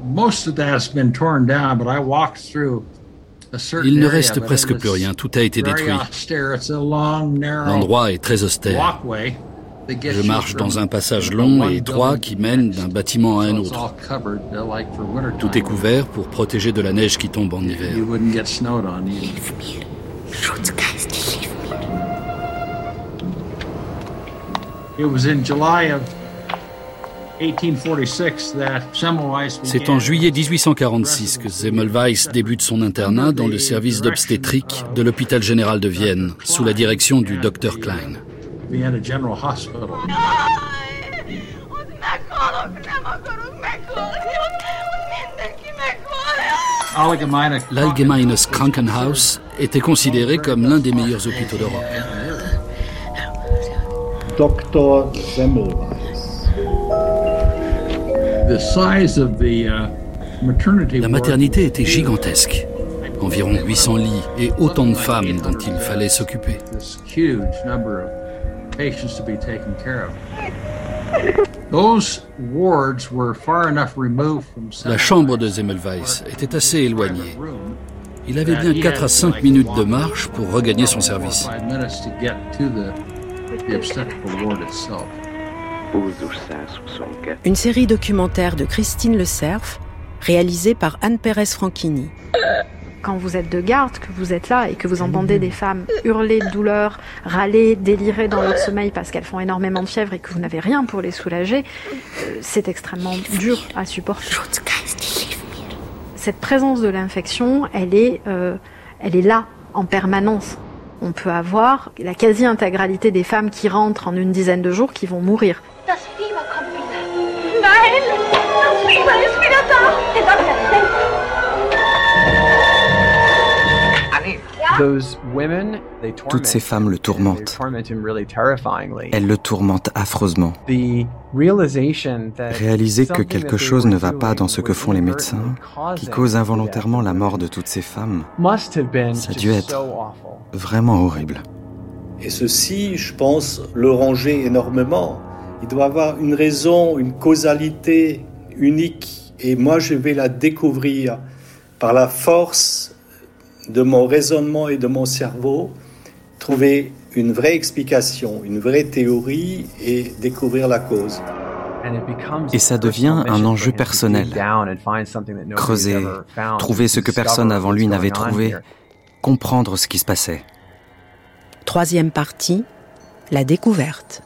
Il ne reste presque plus rien, tout a été détruit. L'endroit est très austère. Je marche dans un passage long et étroit qui mène d'un bâtiment à un autre. Tout est couvert pour protéger de la neige qui tombe en hiver. C'est en juillet 1846 que Semmelweis débute son internat dans le service d'obstétrique de l'hôpital général de Vienne, sous la direction du docteur Klein. L'Allgemeines Krankenhaus était considéré comme l'un des meilleurs hôpitaux d'Europe. Dr. Semmelweis. La maternité était gigantesque. Environ 800 lits et autant de femmes dont il fallait s'occuper. La chambre de Semmelweis était assez éloignée. Il avait bien 4 à 5 minutes de marche pour regagner son service. Une série documentaire de Christine Le Cerf, réalisée par Anne Pérez-Franchini. Quand vous êtes de garde, que vous êtes là et que vous entendez des femmes hurler de douleur, râler, délirer dans leur sommeil parce qu'elles font énormément de fièvre et que vous n'avez rien pour les soulager, c'est extrêmement dur à supporter. Cette présence de l'infection, elle est là en permanence. On peut avoir la quasi-intégralité des femmes qui rentrent en une dizaine de jours qui vont mourir. Toutes ces femmes le tourmentent. Elles le tourmentent affreusement. Réaliser que quelque chose ne va pas dans ce que font les médecins, qui cause involontairement la mort de toutes ces femmes, ça a dû être vraiment horrible. Et ceci, je pense, le ranger énormément. Il doit avoir une raison, une causalité unique. Et moi, je vais la découvrir par la force de mon raisonnement et de mon cerveau, trouver une vraie explication, une vraie théorie et découvrir la cause. Et ça devient un enjeu personnel. Creuser, trouver ce que personne avant lui n'avait trouvé, comprendre ce qui se passait. Troisième partie, la découverte.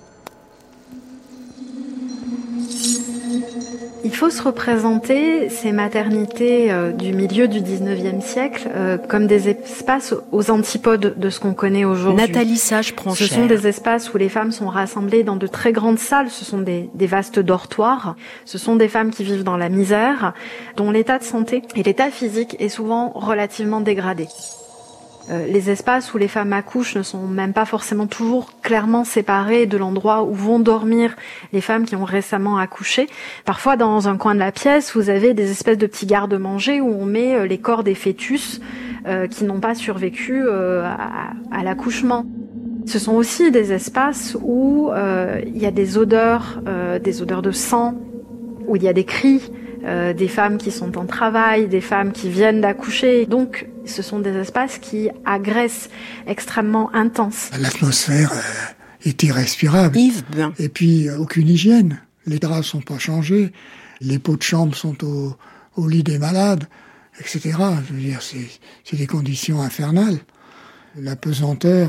Il faut se représenter ces maternités du milieu du 19e siècle comme des espaces aux antipodes de ce qu'on connaît aujourd'hui. Nathalie Sage prend cher. Ce sont des espaces où les femmes sont rassemblées dans de très grandes salles, ce sont des vastes dortoirs, ce sont des femmes qui vivent dans la misère, dont l'état de santé et l'état physique est souvent relativement dégradé. Les espaces où les femmes accouchent ne sont même pas forcément toujours clairement séparés de l'endroit où vont dormir les femmes qui ont récemment accouché. Parfois, dans un coin de la pièce, vous avez des espèces de petits garde-manger où on met les corps des fœtus qui n'ont pas survécu à l'accouchement. Ce sont aussi des espaces où il y a des odeurs de sang, où il y a des cris, des femmes qui sont en travail, des femmes qui viennent d'accoucher. Donc, ce sont des espaces qui agressent extrêmement intense. L'atmosphère est irrespirable. Yves Bain. Et puis, aucune hygiène. Les draps sont pas changés. Les pots de chambre sont au lit des malades, etc. Je veux dire, c'est des conditions infernales. La pesanteur,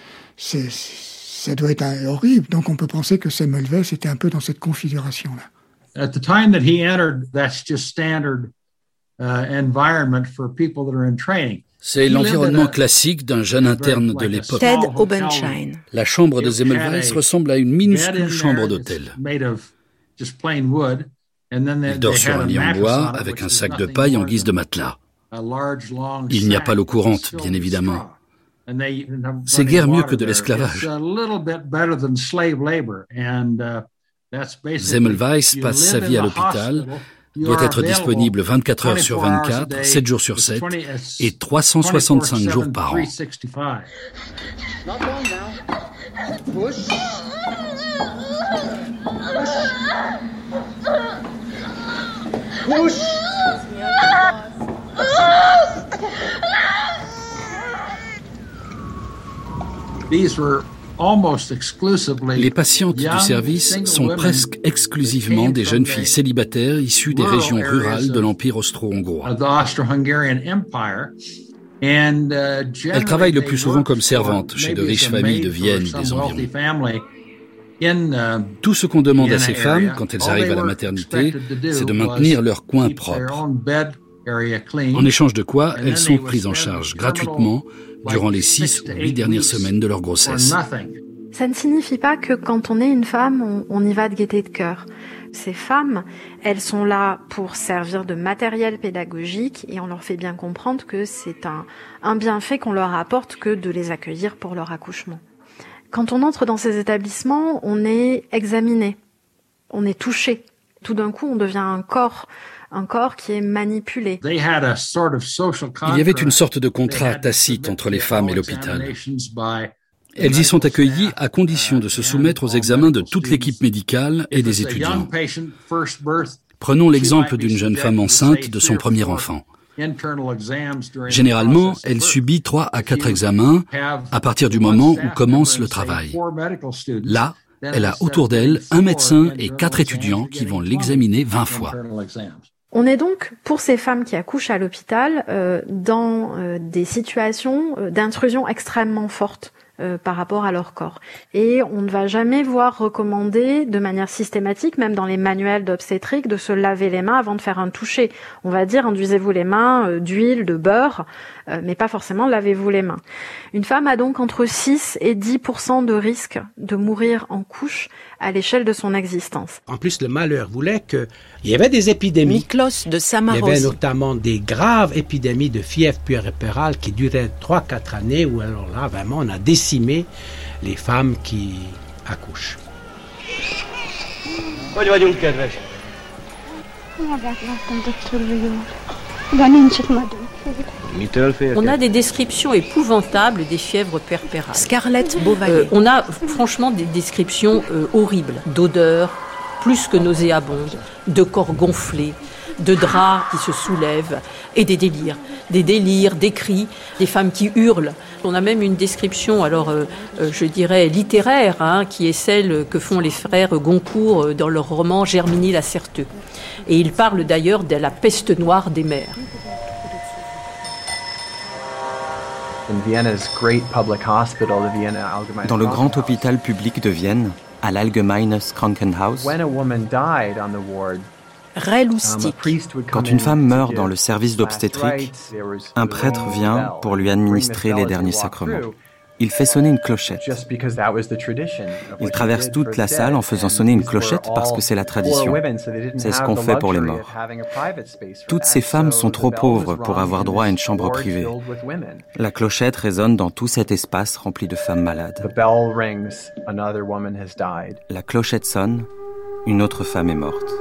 ça doit être horrible. Donc, on peut penser que Semmelweis était un peu dans cette configuration-là. At the time that he entered, that's just standard environment for people that are in training. C'est l'environnement classique d'un jeune interne de l'époque. Ted Obenschein. La chambre de Semmelweis ressemble à une minuscule chambre d'hôtel. Il dort sur un lit en bois avec un sac de paille en guise de matelas. Il n'y a pas l'eau courante, bien évidemment. C'est guère mieux que de l'esclavage. Semmelweis passe sa vie à l'hôpital, doit être disponible 24 heures sur 24, 7 jours sur 7 et 365 jours par an. accouche. Les patientes du service sont presque exclusivement des jeunes filles célibataires issues des régions rurales de l'Empire austro-hongrois. Elles travaillent le plus souvent comme servantes chez de riches familles de Vienne et des environs. Tout ce qu'on demande à ces femmes quand elles arrivent à la maternité, c'est de maintenir leur coin propre. En échange de quoi, elles sont prises en charge gratuitement durant les 6 ou 8 dernières semaines de leur grossesse. Ça ne signifie pas que quand on est une femme, on y va de gaieté de cœur. Ces femmes, elles sont là pour servir de matériel pédagogique et on leur fait bien comprendre que c'est un bienfait qu'on leur apporte que de les accueillir pour leur accouchement. Quand on entre dans ces établissements, on est examiné, on est touché. Tout d'un coup, on devient un corps qui est manipulé. Il y avait une sorte de contrat tacite entre les femmes et l'hôpital. Elles y sont accueillies à condition de se soumettre aux examens de toute l'équipe médicale et des étudiants. Prenons l'exemple d'une jeune femme enceinte de son premier enfant. Généralement, elle subit 3 à 4 examens à partir du moment où commence le travail. Là, elle a autour d'elle un médecin et 4 étudiants qui vont l'examiner 20 fois. On est donc, pour ces femmes qui accouchent à l'hôpital, dans des situations d'intrusion extrêmement fortes par rapport à leur corps. Et on ne va jamais voir recommander de manière systématique, même dans les manuels d'obstétrique, de se laver les mains avant de faire un toucher. On va dire, induisez-vous les mains d'huile, de beurre, mais pas forcément lavez-vous les mains. Une femme a donc entre 6 et 10% de risque de mourir en couche à l'échelle de son existence. En plus, le malheur voulait qu'il y avait des épidémies. Miklos de Samaros. Il y avait notamment des graves épidémies de fièvre puerpérale qui duraient 3-4 années, où alors là, vraiment, on a décimé les femmes qui accouchent. On a des descriptions épouvantables des fièvres puerpérales. Scarlett Beauvalet. On a franchement des descriptions horribles, d'odeurs plus que nauséabondes, de corps gonflés, de draps qui se soulèvent et des délires, des cris, des femmes qui hurlent. On a même une description, je dirais littéraire, qui est celle que font les frères Goncourt dans leur roman Germiny la Certeux. Et ils parlent d'ailleurs de la peste noire des mers. Dans le grand hôpital public de Vienne, à l'Allgemeines Krankenhaus, quand une femme meurt dans le service d'obstétrique, un prêtre vient pour lui administrer les derniers sacrements. Il fait sonner une clochette. Il traverse toute la salle en faisant sonner une clochette parce que c'est la tradition. C'est ce qu'on fait pour les morts. Toutes ces femmes sont trop pauvres pour avoir droit à une chambre privée. La clochette résonne dans tout cet espace rempli de femmes malades. La clochette sonne, une autre femme est morte.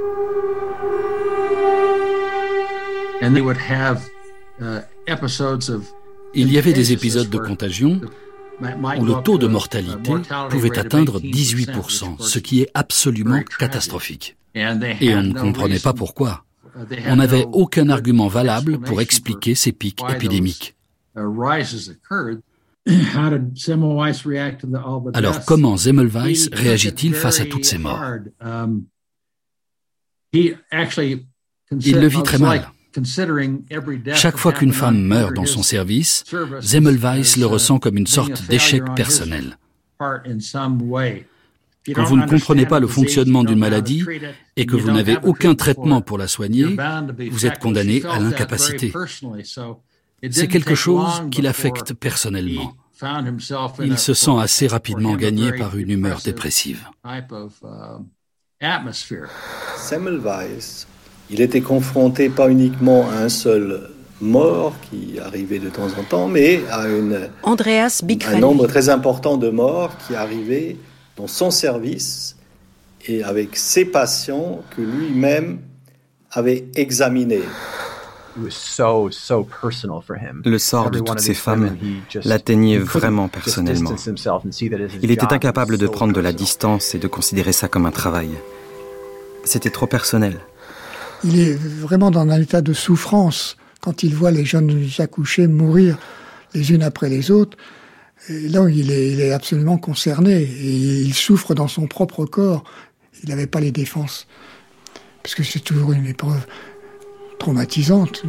Il y avait des épisodes de contagion où le taux de mortalité pouvait atteindre 18%, ce qui est absolument catastrophique. Et on ne comprenait pas pourquoi. On n'avait aucun argument valable pour expliquer ces pics épidémiques. Alors comment Semmelweis réagit-il face à toutes ces morts? Il le vit très mal. Chaque fois qu'une femme meurt dans son service, Semmelweis le ressent comme une sorte d'échec personnel. Quand vous ne comprenez pas le fonctionnement d'une maladie et que vous n'avez aucun traitement pour la soigner, vous êtes condamné à l'incapacité. C'est quelque chose qui l'affecte personnellement. Il se sent assez rapidement gagné par une humeur dépressive. Semmelweis, il était confronté pas uniquement à un seul mort qui arrivait de temps en temps, mais à un nombre très important de morts qui arrivaient dans son service et avec ses patients que lui-même avait examinés. Le sort de toutes ces femmes l'atteignait vraiment personnellement. Il était incapable de prendre de la distance et de considérer ça comme un travail. C'était trop personnel. il est vraiment dans un état de souffrance quand il voit les jeunes accouchées mourir les unes après les autres. Et là, il est absolument concerné et il souffre dans son propre corps. Il n'avait pas les défenses, parce que c'est toujours une épreuve traumatisante.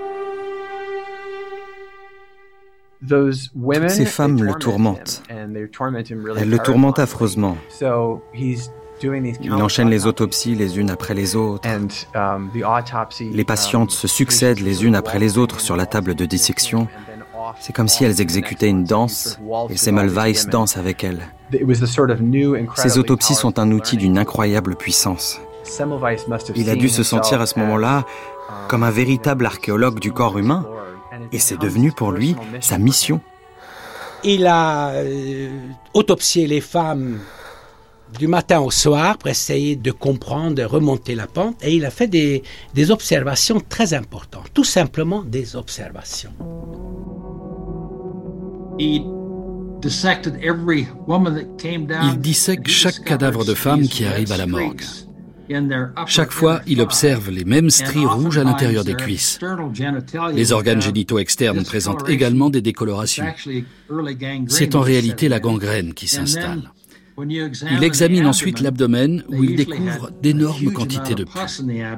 Toutes ces femmes le tourmentent. Elles le tourmentent affreusement. Il enchaîne les autopsies les unes après les autres. Les patientes se succèdent les unes après les autres sur la table de dissection. C'est comme si elles exécutaient une danse, et Semmelweis danse avec elles. Ces autopsies sont un outil d'une incroyable puissance. Il a dû se sentir à ce moment-là comme un véritable archéologue du corps humain, et c'est devenu pour lui sa mission. Il a autopsié les femmes du matin au soir pour essayer de comprendre, de remonter la pente, et il a fait des observations très importantes, tout simplement des observations. Il dissèque chaque cadavre de femme qui arrive à la morgue. Chaque fois, il observe les mêmes stries rouges à l'intérieur des cuisses. Les organes génitaux externes présentent également des décolorations. C'est en réalité la gangrène qui s'installe. Il examine ensuite l'abdomen où il découvre d'énormes quantités de pus.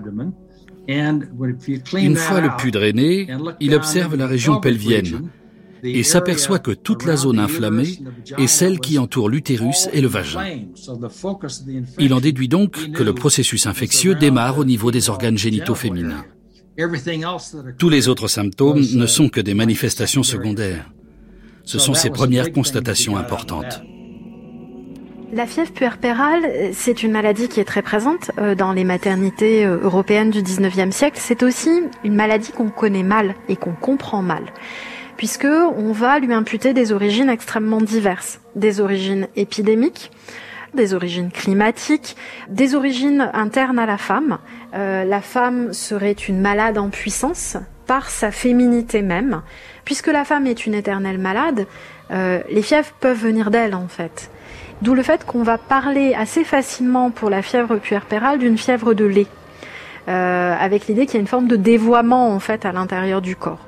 Une fois le pus drainé, il observe la région pelvienne et s'aperçoit que toute la zone inflammée est celle qui entoure l'utérus et le vagin. Il en déduit donc que le processus infectieux démarre au niveau des organes génitaux féminins. Tous les autres symptômes ne sont que des manifestations secondaires. Ce sont ses premières constatations importantes. La fièvre puerpérale, c'est une maladie qui est très présente dans les maternités européennes du 19e siècle. C'est aussi une maladie qu'on connaît mal et qu'on comprend mal, puisque on va lui imputer des origines extrêmement diverses, des origines épidémiques, des origines climatiques, des origines internes à la femme. La femme serait une malade en puissance par sa féminité même. Puisque la femme est une éternelle malade, les fièvres peuvent venir d'elle en fait. D'où le fait qu'on va parler assez facilement pour la fièvre puerpérale d'une fièvre de lait, avec l'idée qu'il y a une forme de dévoiement en fait à l'intérieur du corps.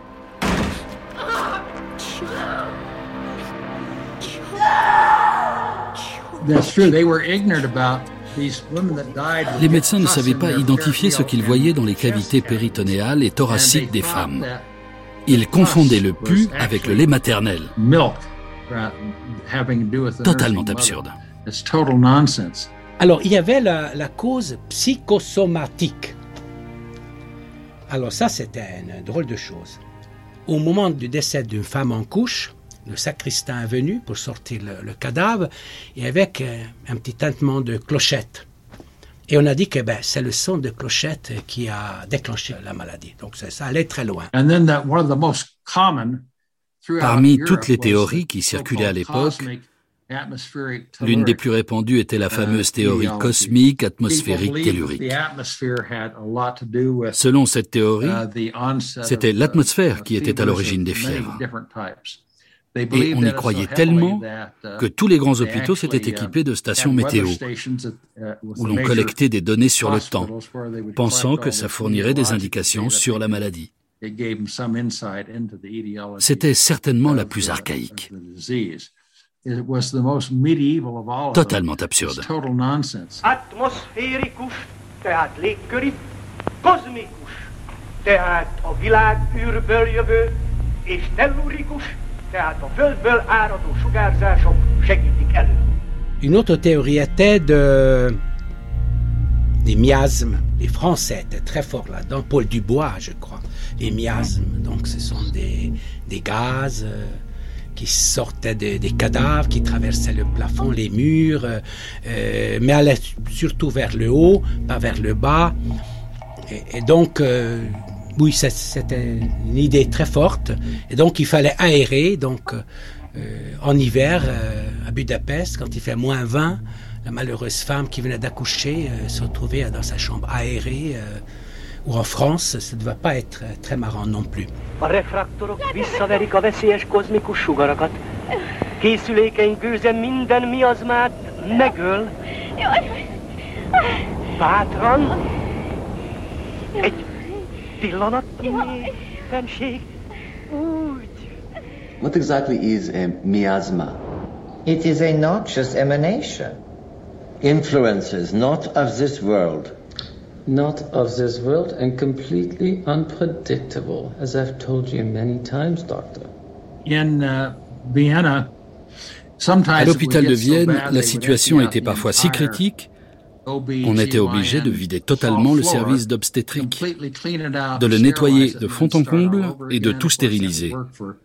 Les médecins ne savaient pas identifier ce qu'ils voyaient dans les cavités péritonéales et thoraciques des femmes. Ils confondaient le pus avec le lait maternel. Totalement absurde. Alors, il y avait la cause psychosomatique. Alors ça, c'était une drôle de chose. Au moment du décès d'une femme en couche, le sacristain est venu pour sortir le cadavre, et avec un petit tintement de clochette. Et on a dit que c'est le son de clochette qui a déclenché la maladie. Donc ça allait très loin. Parmi toutes les théories qui circulaient à l'époque, l'une des plus répandues était la fameuse théorie cosmique, atmosphérique, tellurique. Selon cette théorie, c'était l'atmosphère qui était à l'origine des fièvres. Et on y croyait tellement que tous les grands hôpitaux s'étaient équipés de stations météo, où l'on collectait des données sur le temps, pensant que ça fournirait des indications sur la maladie. C'était certainement la plus archaïque. Totalement absurde. Atmoszférikus, tehát légköri, kozmikus, tehát a világ űrből jövő, és tellurikus, tehát a földből áradó sugárzások segítik elő. Une autre théorie était des miasmes. Les Français étaient très forts là-dedans. Paul Dubois, je crois. Les miasmes, donc ce sont des gaz qui sortaient des cadavres, qui traversaient le plafond, les murs, mais allaient surtout vers le haut, pas vers le bas. Et donc, oui, c'était une idée très forte. Et donc, il fallait aérer. Donc, en hiver, à Budapest, quand il fait moins 20, la malheureuse femme qui venait d'accoucher se retrouvait dans sa chambre aérée. Ou en France, ça ne devait pas être très marrant non plus. A refraktorok visszaverik a veszélyes kozmikus sugarakat. Készülékeink gőze minden miazmát megöl. Bátran, Egy pillanatnyi fenség. Úgy. What exactly is a miasma? It is a noxious emanation. Influences not of this world. Not of this world and completely unpredictable, as I've told you many times, Doctor. In Vienna, à l'hôpital de Vienne, la situation était parfois si critique qu'on était obligé de vider totalement le service d'obstétrique, de le nettoyer de fond en comble et de tout stériliser.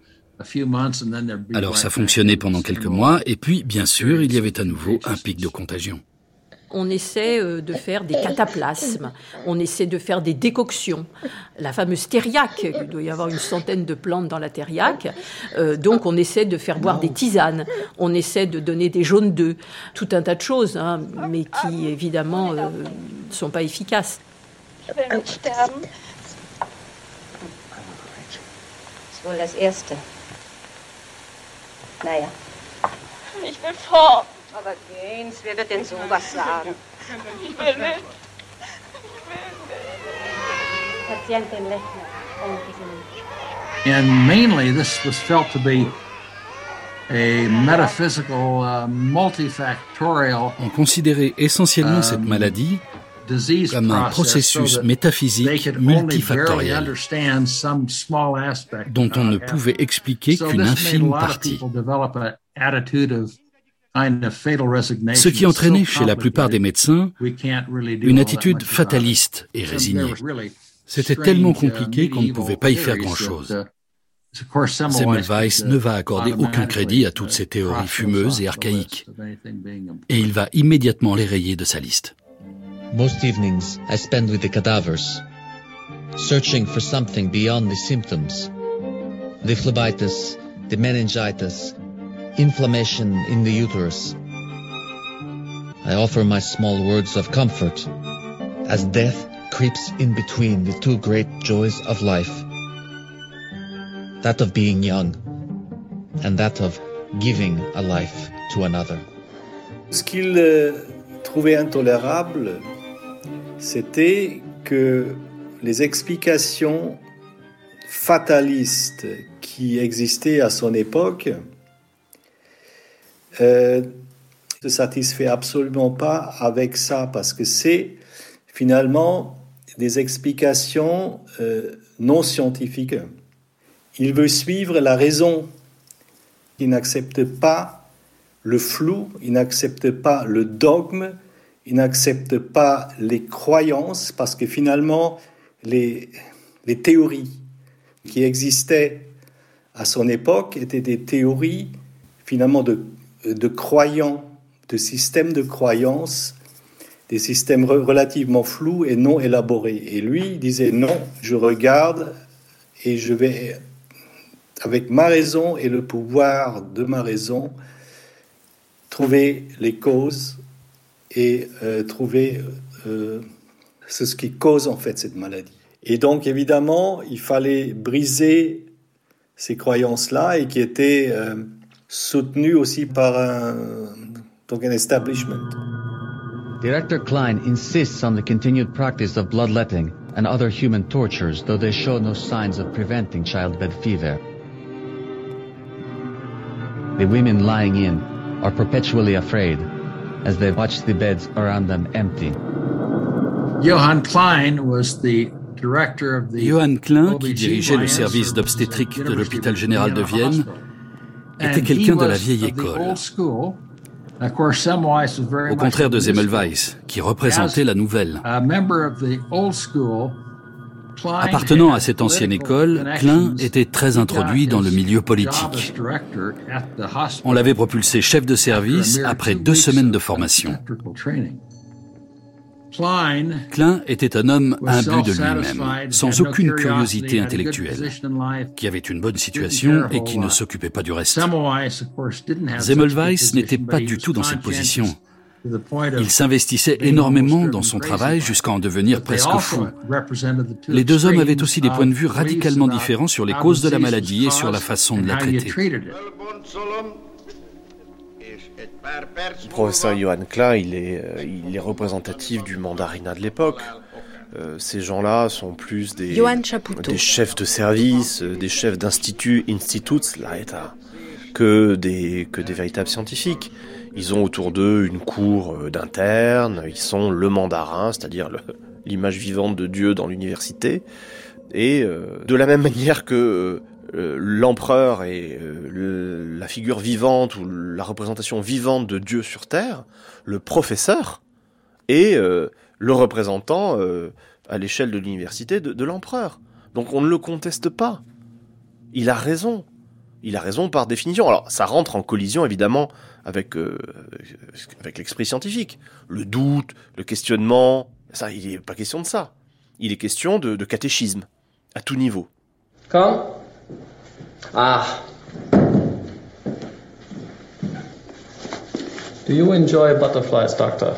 Alors ça fonctionnait pendant quelques mois, et puis, bien sûr, il y avait à nouveau un pic de contagion. On essaie de faire des cataplasmes, on essaie de faire des décoctions. La fameuse thériaque, il doit y avoir une centaine de plantes dans la thériaque, donc on essaie de faire boire des tisanes, on essaie de donner des jaunes d'œufs, tout un tas de choses, hein, mais qui évidemment ne sont pas efficaces. Ich will nicht sterben. Das ist wohl das Erste. Naja. Ich will fort. Aber gehen's, wer wird denn sowas sagen? Ich will nicht. Patientin Lechner. And mainly this was felt to be a metaphysical, multifactorial. On considérait essentiellement cette maladie comme un processus métaphysique multifactoriel dont on ne pouvait expliquer qu'une infime partie. Ce qui entraînait chez la plupart des médecins une attitude fataliste et résignée. C'était tellement compliqué qu'on ne pouvait pas y faire grand-chose. Semmelweis ne va accorder aucun crédit à toutes ces théories fumeuses et archaïques. Et il va immédiatement les rayer de sa liste. Most evenings I spend with the cadavers, searching for something beyond the symptoms. The phlebitis, the meningitis, inflammation in the uterus. I offer my small words of comfort as death creeps in between the two great joys of life. That of being young and that of giving a life to another. Ce qu'il trouvait intolérable, c'était que les explications fatalistes qui existaient à son époque ne satisfait absolument pas avec ça, parce que c'est finalement des explications non scientifiques. Il veut suivre la raison. Il n'accepte pas le flou, il n'accepte pas le dogme, il n'accepte pas les croyances, parce que finalement, les théories qui existaient à son époque étaient des théories finalement de croyants, de systèmes de croyances, des systèmes relativement flous et non élaborés. Et lui, il disait non, je regarde et je vais, avec ma raison et le pouvoir de ma raison, trouver les causes et trouver ce qui cause en fait cette maladie. Et donc évidemment, il fallait briser ces croyances-là et qui étaient soutenues aussi par un establishment. Director Klein insists on the continued practice of bloodletting and other human tortures, though they show no signs of preventing childbed fever. The women lying in are perpetually afraid as they watch the beds around them empty. Johann Klein, qui dirigeait le service d'obstétrique de l'hôpital général de Vienne, était quelqu'un de la vieille école. Au contraire de Semmelweis, qui représentait la nouvelle. Appartenant à cette ancienne école, Klein était très introduit dans le milieu politique. On l'avait propulsé chef de service après 2 semaines de formation. Klein était un homme imbu de lui-même, sans aucune curiosité intellectuelle, qui avait une bonne situation et qui ne s'occupait pas du reste. Semmelweis n'était pas du tout dans cette position. Il s'investissait énormément dans son travail jusqu'à en devenir presque fou. Les 2 hommes avaient aussi des points de vue radicalement différents sur les causes de la maladie et sur la façon de la traiter. Le professeur Johann Klein, il est représentatif du mandarinat de l'époque. ces gens-là sont plus des chefs de service, des chefs d'instituts, que des véritables scientifiques. Ils ont autour d'eux une cour d'internes, ils sont le mandarin, c'est-à-dire l'image vivante de Dieu dans l'université. Et de la même manière que l'empereur est la figure vivante ou la représentation vivante de Dieu sur Terre, le professeur est le représentant à l'échelle de l'université de l'empereur. Donc on ne le conteste pas. Il a raison. Il a raison par définition. Alors ça rentre en collision évidemment avec l'esprit scientifique. Le doute, le questionnement, ça, il n'est pas question de ça. Il est question de catéchisme, à tout niveau. Come. Ah. Do you enjoy butterflies, Doctor?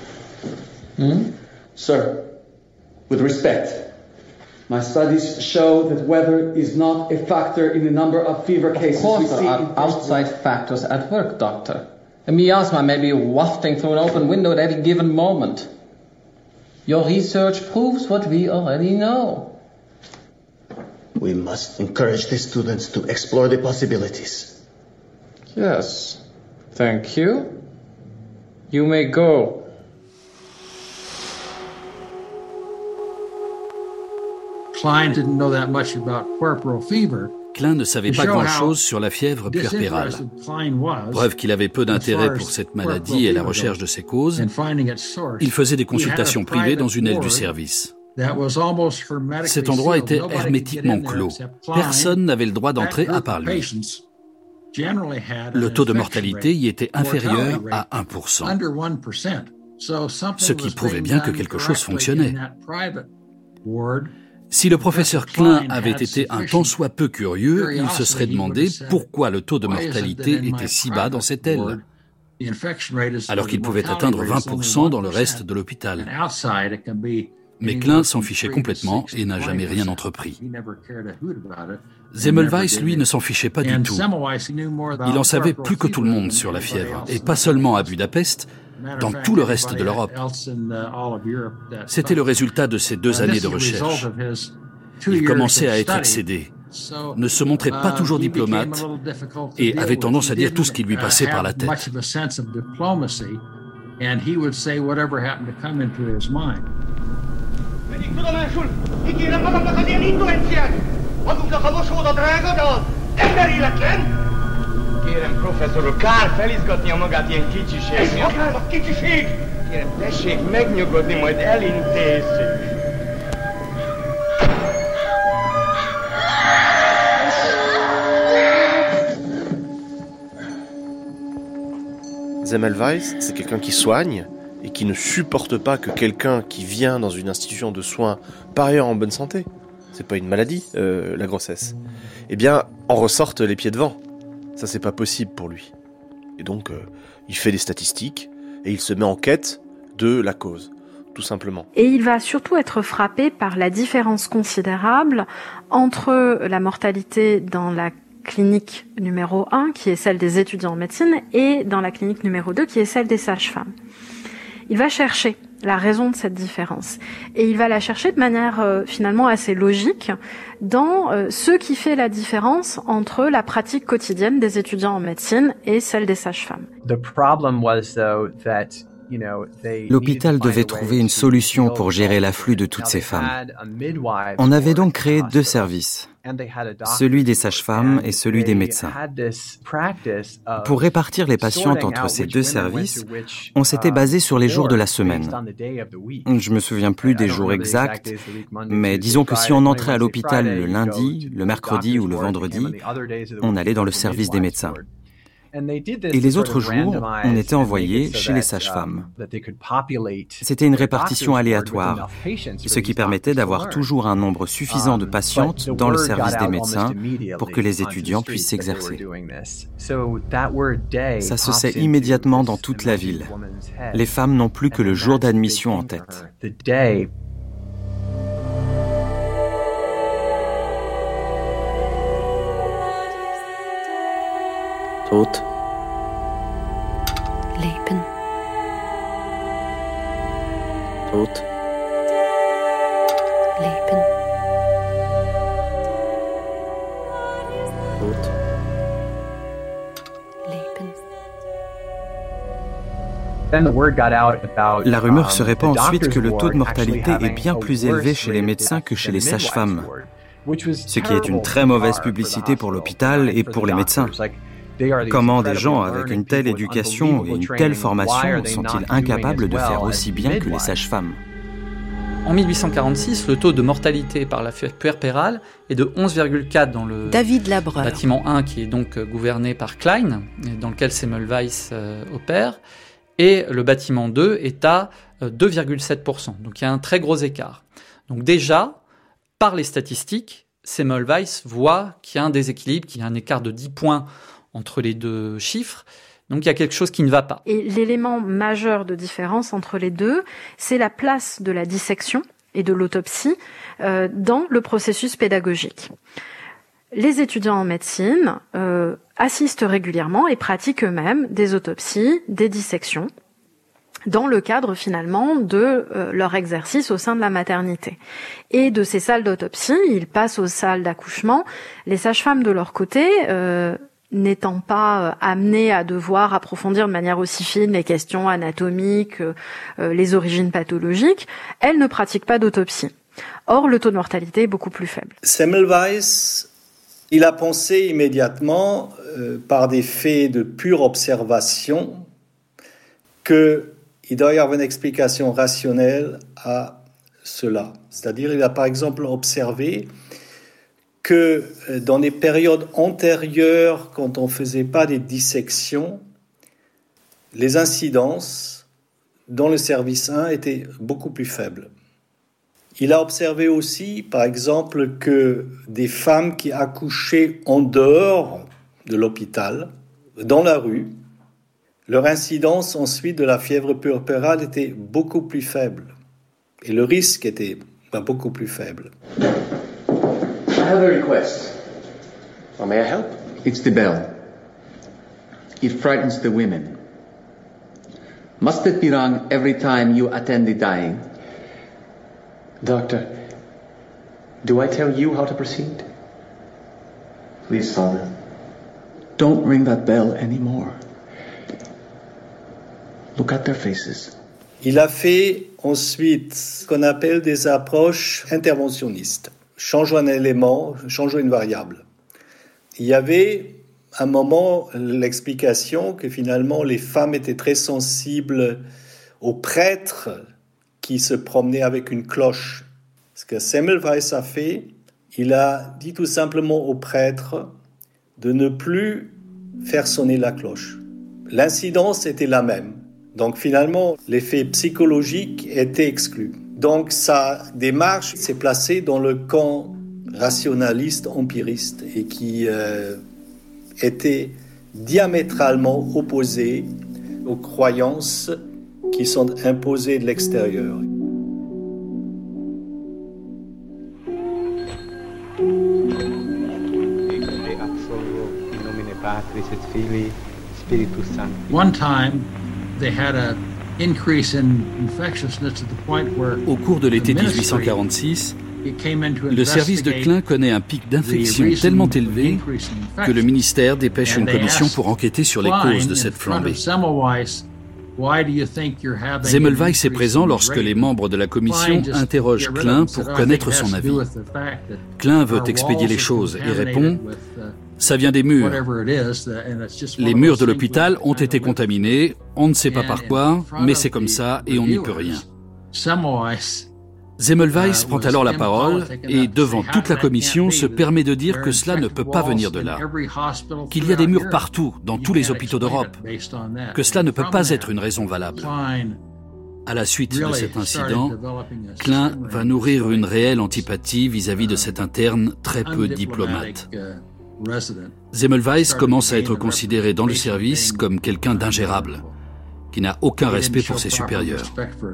Sir, with respect, my studies show that weather is not a factor in the number of fever cases we see. Of course, there are outside factors at work, Doctor. A miasma may be wafting through an open window at any given moment. Your research proves what we already know. We must encourage the students to explore the possibilities. Yes. Thank you. You may go. Klein didn't know that much about puerperal fever. Klein ne savait pas grand-chose sur la fièvre puerpérale. Preuve qu'il avait peu d'intérêt pour cette maladie et la recherche de ses causes, il faisait des consultations privées dans une aile du service. Cet endroit était hermétiquement clos. Personne n'avait le droit d'entrer à part lui. Le taux de mortalité y était inférieur à 1%. Ce qui prouvait bien que quelque chose fonctionnait. Si le professeur Klein avait été un tant soit peu curieux, il se serait demandé pourquoi le taux de mortalité était si bas dans cette aile, alors qu'il pouvait atteindre 20% dans le reste de l'hôpital. Mais Klein s'en fichait complètement et n'a jamais rien entrepris. Semmelweis, lui, ne s'en fichait pas du tout. Il en savait plus que tout le monde sur la fièvre, et pas seulement à Budapest, dans tout le reste de l'Europe. C'était le résultat de ces 2 années de recherche. Il commençait à être excédé, ne se montrait pas toujours diplomate et avait tendance à dire tout ce qui lui passait par la tête. Kérem, professzor úr, kár felizgatnia magát ilyen kicsiség miatt. Akár a kicsiség! Kérem, tessék megnyugodni, majd elintézzük. Semmelweis, c'est quelqu'un qui soigne et qui ne supporte pas que quelqu'un qui vient dans une institution de soins, par ailleurs en bonne santé, c'est pas une maladie, la grossesse, eh bien, en ressortent les pieds devant. Ça, c'est pas possible pour lui. Et donc, il fait des statistiques et il se met en quête de la cause, tout simplement. Et il va surtout être frappé par la différence considérable entre la mortalité dans la clinique numéro 1, qui est celle des étudiants en médecine, et dans la clinique numéro 2, qui est celle des sages-femmes. Il va chercher la raison de cette différence. Et il va la chercher de manière finalement assez logique dans ce qui fait la différence entre la pratique quotidienne des étudiants en médecine et celle des sages-femmes. L'hôpital devait trouver une solution pour gérer l'afflux de toutes ces femmes. On avait donc créé 2 services, celui des sages-femmes et celui des médecins. Pour répartir les patientes entre ces 2 services, on s'était basé sur les jours de la semaine. Je me souviens plus des jours exacts, mais disons que si on entrait à l'hôpital le lundi, le mercredi ou le vendredi, on allait dans le service des médecins. Et les autres jours, on était envoyé chez les sages-femmes. C'était une répartition aléatoire, ce qui permettait d'avoir toujours un nombre suffisant de patientes dans le service des médecins pour que les étudiants puissent s'exercer. Ça se sait immédiatement dans toute la ville. Les femmes n'ont plus que le jour d'admission en tête. Tod. Leben. Tod. La rumeur se répand ensuite que le taux de mortalité est bien plus élevé chez les médecins que chez les sages-femmes, ce qui est une très mauvaise publicité pour l'hôpital et pour les médecins. Comment des gens avec une telle éducation et une telle formation sont-ils incapables de faire aussi bien que les sages-femmes ? En 1846, le taux de mortalité par la puerpérale est de 11,4 dans le bâtiment 1, qui est donc gouverné par Klein, dans lequel Semmelweis opère, et le bâtiment 2 est à 2,7%. Donc il y a un très gros écart. Donc déjà, par les statistiques, Semmelweis voit qu'il y a un déséquilibre, qu'il y a un écart de 10 points entre les deux chiffres. Donc il y a quelque chose qui ne va pas. Et l'élément majeur de différence entre les deux, c'est la place de la dissection et de l'autopsie dans le processus pédagogique. Les étudiants en médecine assistent régulièrement et pratiquent eux-mêmes des autopsies, des dissections, dans le cadre finalement de leur exercice au sein de la maternité. Et de ces salles d'autopsie, ils passent aux salles d'accouchement. Les sages-femmes de leur côté, n'étant pas amenées à devoir approfondir de manière aussi fine les questions anatomiques, les origines pathologiques, elles ne pratiquent pas d'autopsie. Or, le taux de mortalité est beaucoup plus faible. Semmelweis, il a pensé immédiatement, par des faits de pure observation, qu'il doit y avoir une explication rationnelle à cela. C'est-à-dire, il a par exemple observé que dans les périodes antérieures, quand on ne faisait pas des dissections, les incidences dans le service 1 étaient beaucoup plus faibles. Il a observé aussi, par exemple, que des femmes qui accouchaient en dehors de l'hôpital, dans la rue, leur incidence ensuite de la fièvre puerpérale était beaucoup plus faible. Et le risque était beaucoup plus faible. I have a request. Well, may I help? It's the bell. It frightens the women. Must it be rung every time you attend the dying? Doctor, do I tell you how to proceed? Please, Father. Don't ring that bell anymore. Look at their faces. Il a fait ensuite ce qu'on appelle des approches interventionnistes. Changeons un élément, changeons une variable. Il y avait à un moment l'explication que finalement les femmes étaient très sensibles aux prêtres qui se promenaient avec une cloche. Ce que Semmelweis a fait, il a dit tout simplement aux prêtres de ne plus faire sonner la cloche. L'incidence était la même. Donc finalement, l'effet psychologique était exclu. Donc sa démarche s'est placée dans le camp rationaliste, empiriste, et qui était diamétralement opposé aux croyances qui sont imposées de l'extérieur. One time, they had a Au cours de l'été 1846, le service de Klein connaît un pic d'infection tellement élevé que le ministère dépêche une commission pour enquêter sur les causes de cette flambée. Semmelweis est présent lorsque les membres de la commission interrogent Klein pour connaître son avis. Klein veut expédier les choses et répond « Ça vient des murs. Les murs de l'hôpital ont été contaminés, on ne sait pas par quoi, mais c'est comme ça et on n'y peut rien. » Semmelweis prend alors la parole et, devant toute la commission, se permet de dire que cela ne peut pas venir de là, qu'il y a des murs partout, dans tous les hôpitaux d'Europe, que cela ne peut pas être une raison valable. À la suite de cet incident, Klein va nourrir une réelle antipathie vis-à-vis de cet interne très peu diplomate. Semmelweis commence à être considéré dans le service comme quelqu'un d'ingérable, qui n'a aucun respect pour ses supérieurs.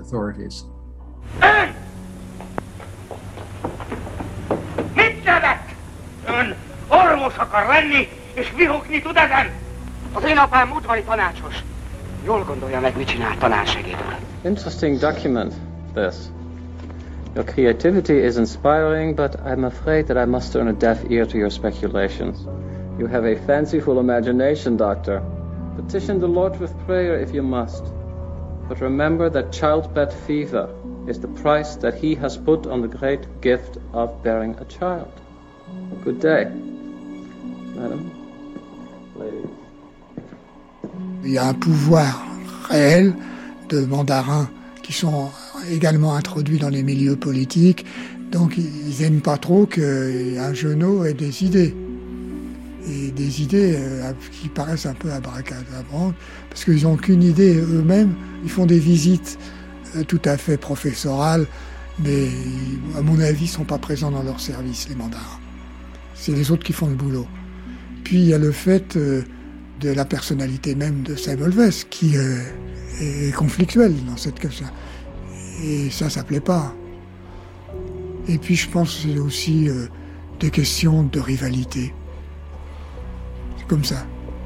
Mit nevet? Ön orvos akar lenni, és vihogni tud ezen? Az én apám udvari tanácsos. Jól gondolja meg, mit csinál tanársegédül. Interesting document, this. Your creativity is inspiring, but I'm afraid that I must turn a deaf ear to your speculations. You have a fanciful imagination, Doctor. Petition the Lord with prayer if you must. but remember that childbed fever is the price that he has put on the great gift of bearing a child. Good day, madam. Ladies. Il y a un pouvoir réel de mandarins qui sont également introduits dans les milieux politiques, donc ils n'aiment pas trop qu'un genou ait des idées. Et des idées qui paraissent un peu abracadabrantes, parce qu'ils n'ont qu'une idée eux-mêmes. Ils font des visites tout à fait professorales, mais à mon avis, ils ne sont pas présents dans leur service, les mandarins. C'est les autres qui font le boulot. Puis il y a le fait de la personnalité même de Semmelweis, qui est conflictuelle dans cette question. Et ça ne plaît pas. Et puis je pense que c'est aussi des questions de rivalité. Comme ça.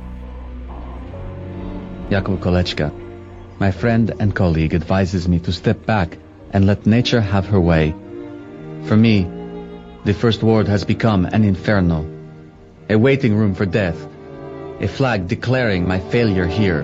Jakub Kolečka, my friend and colleague, advises me to step back and let nature have her way. For me, the First Ward has become an inferno, a waiting room for death, a flag declaring my failure here.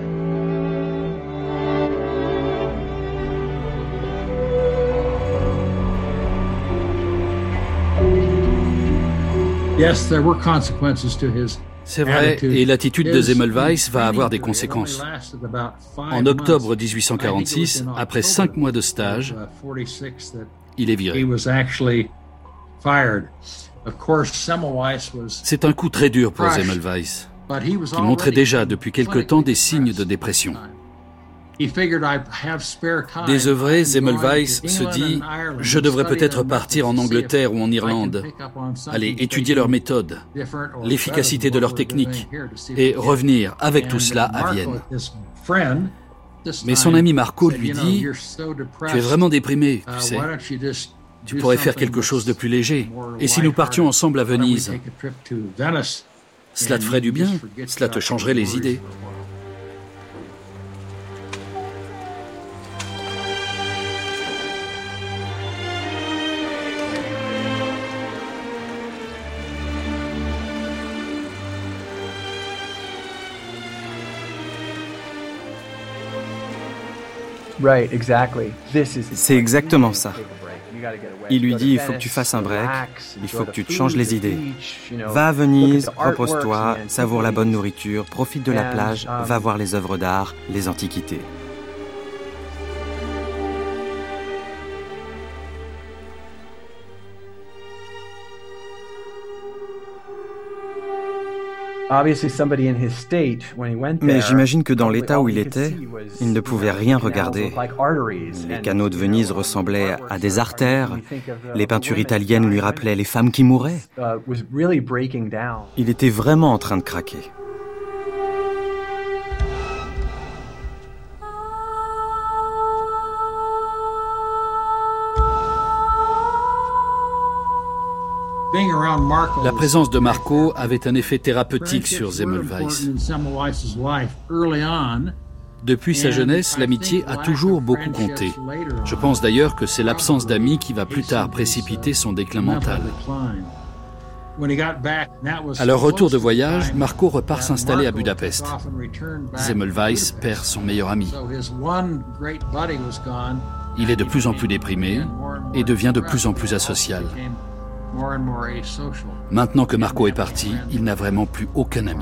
Yes, there were consequences to his. C'est vrai, et l'attitude de Semmelweis va avoir des conséquences. En octobre 1846, après 5 mois de stage, il est viré. C'est un coup très dur pour Semmelweis, qui montrait déjà depuis quelque temps des signes de dépression. Désœuvré, Semmelweis se dit « Je devrais peut-être partir en Angleterre ou en Irlande, aller étudier leurs méthodes, l'efficacité de leurs techniques, et revenir avec tout cela à Vienne. » Mais son ami Marco lui dit « Tu es vraiment déprimé, tu sais. Tu pourrais faire quelque chose de plus léger. Et si nous partions ensemble à Venise, cela te ferait du bien, cela te changerait les idées. » C'est exactement ça. Il lui dit, il faut que tu fasses un break, il faut que tu te changes les idées. Va à Venise, repose-toi, savoure la bonne nourriture, profite de la plage, va voir les œuvres d'art, les antiquités. Mais j'imagine que dans l'état où il était, il ne pouvait rien regarder. Les canaux de Venise ressemblaient à des artères, les peintures italiennes lui rappelaient les femmes qui mouraient. Il était vraiment en train de craquer. La présence de Marco avait un effet thérapeutique sur Semmelweis. Depuis sa jeunesse, l'amitié a toujours beaucoup compté. Je pense d'ailleurs que c'est l'absence d'amis qui va plus tard précipiter son déclin mental. À leur retour de voyage, Marco repart s'installer à Budapest. Semmelweis perd son meilleur ami. Il est de plus en plus déprimé et devient de plus en plus asocial. Maintenant que Marco est parti, il n'a vraiment plus aucun ami.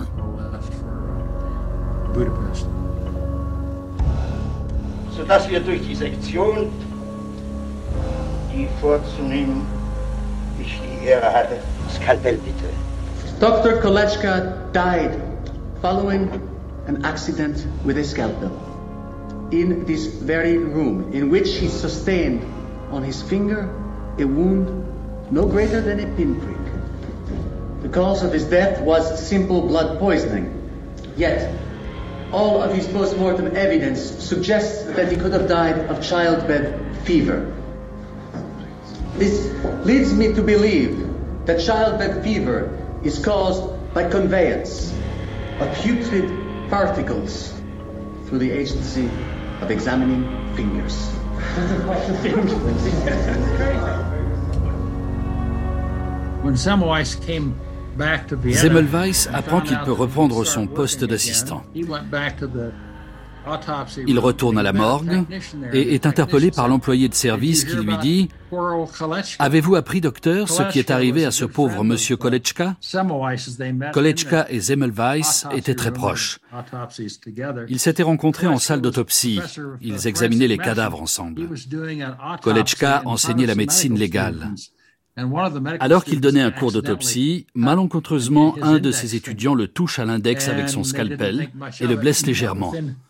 Sodass wir durch die Sektion, die vorzunehmen, ich die Ehre hatte. Skalpell bitte. Dr. Kolečka died following an accident with a scalpel in this very room in which he sustained on his finger a wound no greater than a pinprick. The cause of his death was simple blood poisoning. Yet, all of his post-mortem evidence suggests that he could have died of childbed fever. This leads me to believe that childbed fever is caused by conveyance of putrid particles through the agency of examining fingers. Semmelweis apprend qu'il peut reprendre son poste d'assistant. Il retourne à la morgue et est interpellé par l'employé de service qui lui dit « Avez-vous appris, docteur, ce qui est arrivé à ce pauvre monsieur Kolečka ?» Kolečka et Semmelweis étaient très proches. Ils s'étaient rencontrés en salle d'autopsie. Ils examinaient les cadavres ensemble. Kolečka enseignait la médecine légale. Alors qu'il donnait un cours d'autopsie, malencontreusement, un de ses étudiants le touche à l'index avec son scalpel et le blesse légèrement.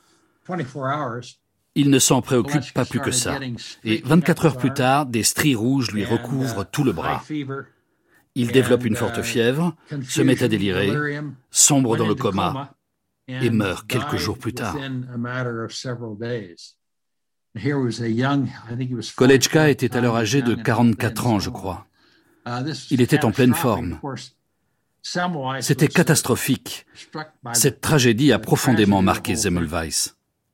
Il ne s'en préoccupe pas plus que ça. Et 24 heures plus tard, des stries rouges lui recouvrent tout le bras. Il développe une forte fièvre, se met à délirer, sombre dans le coma et meurt quelques jours plus tard. Kolečka était alors âgé de 44 ans, je crois. Il était en pleine forme. C'était catastrophique. Cette tragédie a profondément marqué Semmelweis.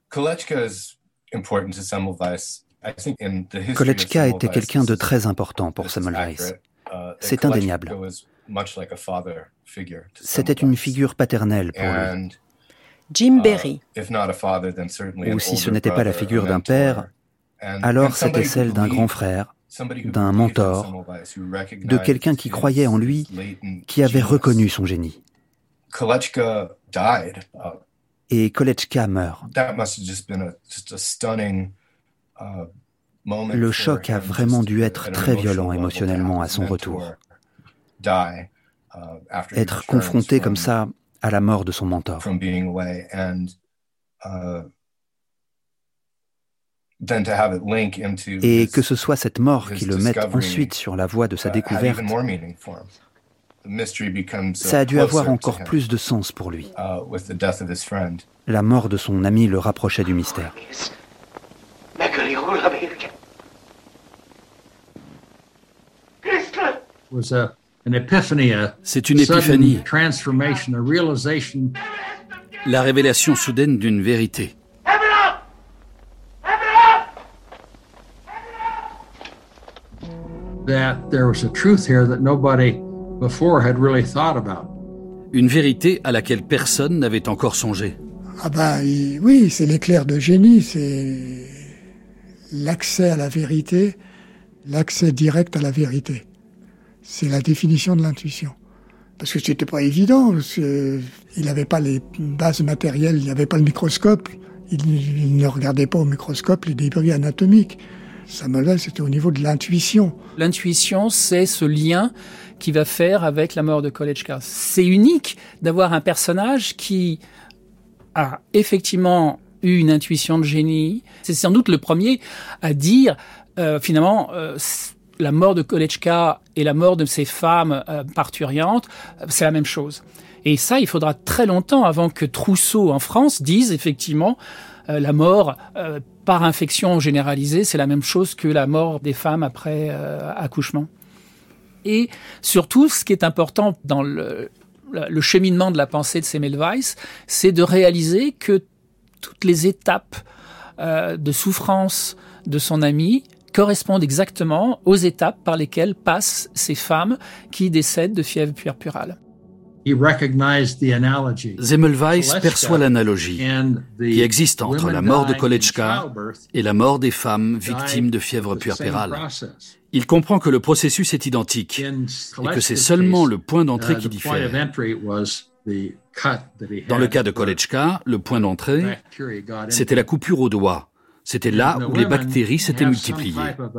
Kolečka était quelqu'un de très important pour Semmelweis. C'est indéniable. C'était une figure paternelle pour lui. Jim Berry. Ou si ce n'était pas la figure d'un père, alors c'était celle d'un grand frère, d'un mentor, de quelqu'un qui croyait en lui, qui avait reconnu son génie. Et Kolečka meurt. Le choc a vraiment dû être très violent émotionnellement à son retour. Être confronté comme ça à la mort de son mentor. Et que ce soit cette mort qui le mette ensuite sur la voie de sa découverte, ça a dû avoir encore plus de sens pour lui. La mort de son ami le rapprochait du mystère. C'est une épiphanie, la révélation soudaine d'une vérité. Une vérité à laquelle personne n'avait encore songé. Ah ben oui, c'est l'éclair de génie, c'est l'accès à la vérité, l'accès direct à la vérité. C'est la définition de l'intuition. Parce que c'était pas évident, il n'avait pas les bases matérielles, il n'avait pas le microscope, il ne regardait pas au microscope les débris anatomiques. Semmelweis, c'était au niveau de l'intuition. L'intuition, c'est ce lien qui va faire avec la mort de Kolečka. C'est unique d'avoir un personnage qui a effectivement eu une intuition de génie. C'est sans doute le premier à dire, finalement, la mort de Kolečka et la mort de ces femmes parturiantes, c'est la même chose. Et ça, il faudra très longtemps avant que Trousseau, en France, dise effectivement la mort par infection généralisée, c'est la même chose que la mort des femmes après accouchement. Et surtout, ce qui est important dans le cheminement de la pensée de Semmelweis, c'est de réaliser que toutes les étapes de souffrance de son ami correspondent exactement aux étapes par lesquelles passent ces femmes qui décèdent de fièvre puerpérale. Semmelweis perçoit l'analogie qui existe entre la mort de Kolečka et la mort des femmes victimes de fièvre puerpérale. Il comprend que le processus est identique et que c'est seulement le point d'entrée qui diffère. Dans le cas de Kolečka, le point d'entrée, c'était la coupure au doigt. C'était là où les bactéries s'étaient multipliées.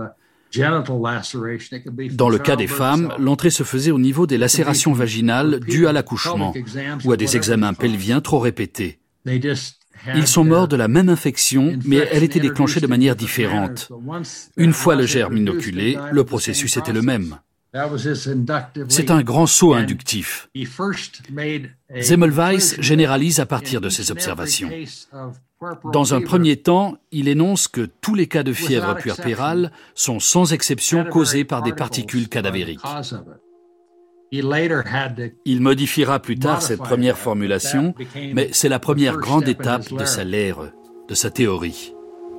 Dans le cas des femmes, l'entrée se faisait au niveau des lacérations vaginales dues à l'accouchement ou à des examens pelviens trop répétés. Ils sont morts de la même infection, mais elle était déclenchée de manière différente. Une fois le germe inoculé, le processus était le même. C'est un grand saut inductif. Semmelweis généralise à partir de ces observations. Dans un premier temps, il énonce que tous les cas de fièvre puerpérale sont sans exception causés par des particules cadavériques. Il modifiera plus tard cette première formulation, mais c'est la première grande étape de sa lère, de sa théorie.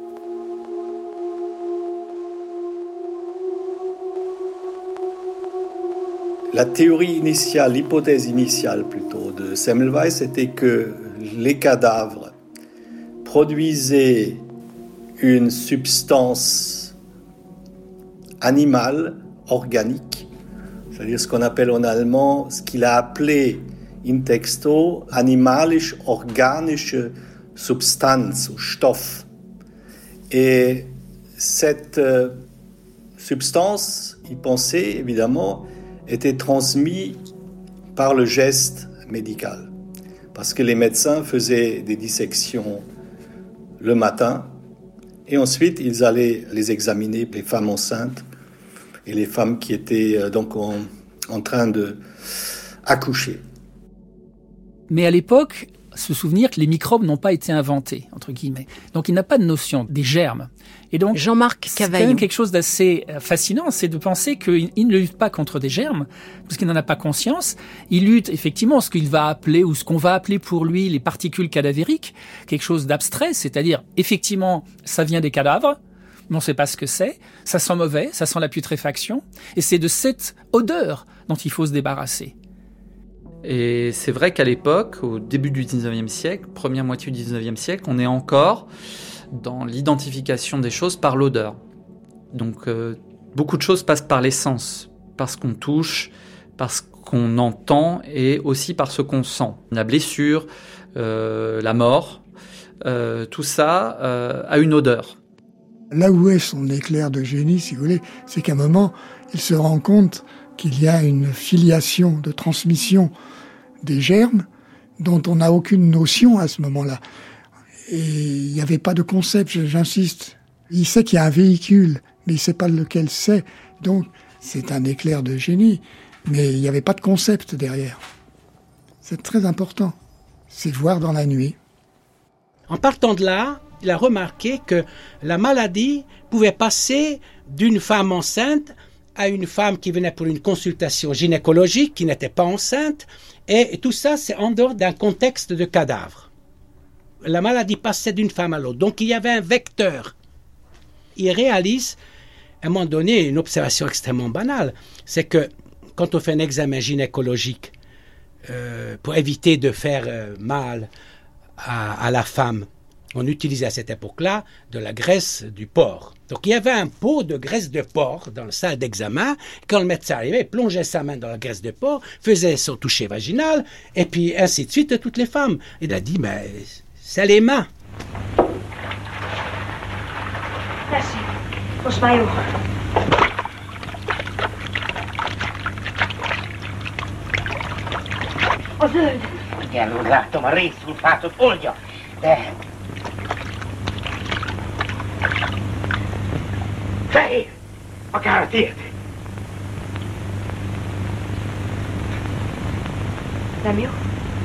La théorie initiale, l'hypothèse initiale plutôt de Semmelweis, c'était que les cadavres produisait une substance animale, organique, c'est-à-dire ce qu'on appelle en allemand, ce qu'il a appelé in texto animalisch-organische Substanz ou Stoff. Et cette substance, il pensait évidemment, était transmise par le geste médical. Parce que les médecins faisaient des dissections le matin et ensuite ils allaient les examiner, les femmes enceintes et les femmes qui étaient donc en train d'accoucher. Mais à l'époque, se souvenir que les microbes n'ont pas été inventés, entre guillemets. Donc il n'a pas de notion des germes. Et donc, Jean-Marc Cavaillon. C'est quand même quelque chose d'assez fascinant, c'est de penser qu'il ne lutte pas contre des germes, parce qu'il n'en a pas conscience. Il lutte effectivement ce qu'il va appeler, ou ce qu'on va appeler pour lui les particules cadavériques, quelque chose d'abstrait, c'est-à-dire, effectivement, ça vient des cadavres, mais on ne sait pas ce que c'est, ça sent mauvais, ça sent la putréfaction, et c'est de cette odeur dont il faut se débarrasser. Et c'est vrai qu'à l'époque, au début du 19e siècle, première moitié du 19e siècle, on est encore dans l'identification des choses par l'odeur. Donc beaucoup de choses passent par les sens, par ce qu'on touche, par ce qu'on entend et aussi par ce qu'on sent. La blessure, la mort, tout ça a une odeur. Là où est son éclair de génie, si vous voulez, c'est qu'à un moment, il se rend compte qu'il y a une filiation de transmission des germes dont on n'a aucune notion à ce moment-là. Et il n'y avait pas de concept, j'insiste. Il sait qu'il y a un véhicule, mais il ne sait pas lequel c'est. Donc, c'est un éclair de génie, mais il n'y avait pas de concept derrière. C'est très important. C'est voir dans la nuit. En partant de là, il a remarqué que la maladie pouvait passer d'une femme enceinte à une femme qui venait pour une consultation gynécologique, qui n'était pas enceinte, et tout ça, c'est en dehors d'un contexte de cadavre. La maladie passait d'une femme à l'autre, donc il y avait un vecteur. Il réalise, à un moment donné, une observation extrêmement banale, c'est que quand on fait un examen gynécologique, pour éviter de faire mal à la femme, on utilisait à cette époque-là de la graisse du porc. Donc il y avait un pot de graisse de porc dans la salle d'examen. Quand le médecin arrivait, il plongeait sa main dans la graisse de porc, faisait son toucher vaginal, et puis ainsi de suite de toutes les femmes. Il a dit, mais c'est les mains. Merci. Volgens mij ook. Az zöld. Igen, úgy láttam a részszulfátot oldja, de... Fehér! Akár a tiéd! Nem jó?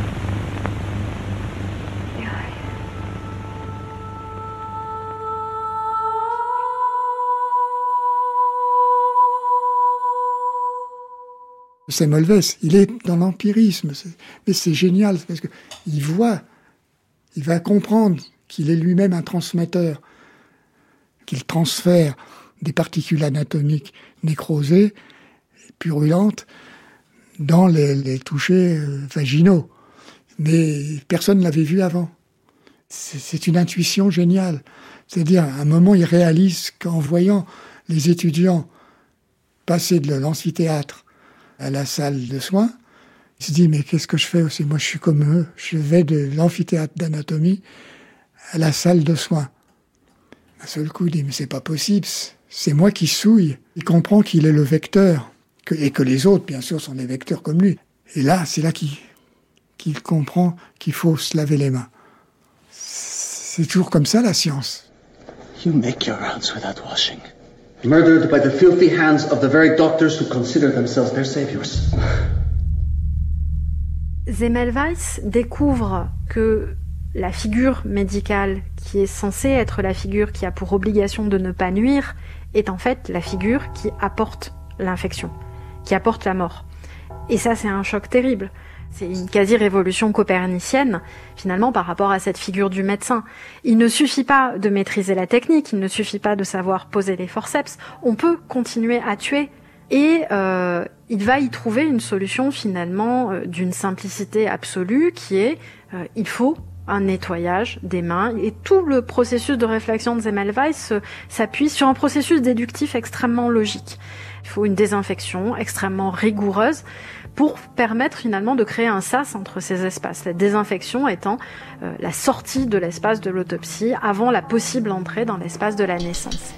Semmelweis, il est dans l'empirisme, mais c'est génial, parce qu'il voit, il va comprendre qu'il est lui-même un transmetteur, qu'il transfère des particules anatomiques nécrosées, purulentes, dans les touchés vaginaux. Mais personne ne l'avait vu avant. C'est une intuition géniale. C'est-à-dire, à un moment, il réalise qu'en voyant les étudiants passer de l'amphithéâtre à la salle de soins, il se dit, mais qu'est-ce que je fais aussi? Moi, je suis comme eux. Je vais de l'amphithéâtre d'anatomie à la salle de soins. D'un seul coup, il dit, mais c'est pas possible. C'est moi qui souille. Il comprend qu'il est le vecteur. Et que les autres, bien sûr, sont des vecteurs comme lui. Et là, c'est là qu'il comprend qu'il faut se laver les mains. C'est toujours comme ça, la science. You make your rounds without washing. Murdered by the filthy hands of the very doctors who consider themselves their saviors. Semmelweis découvre que la figure médicale, qui est censée être la figure qui a pour obligation de ne pas nuire, est en fait la figure qui apporte l'infection, qui apporte la mort. Et ça, c'est un choc terrible. C'est une quasi-révolution copernicienne, finalement, par rapport à cette figure du médecin. Il ne suffit pas de maîtriser la technique, il ne suffit pas de savoir poser les forceps. On peut continuer à tuer. Et il va y trouver une solution, finalement, d'une simplicité absolue, qui est il faut un nettoyage des mains. Et tout le processus de réflexion de Semmelweis s'appuie sur un processus déductif extrêmement logique. Il faut une désinfection extrêmement rigoureuse pour permettre finalement de créer un sas entre ces espaces. La désinfection étant la sortie de l'espace de l'autopsie avant la possible entrée dans l'espace de la naissance.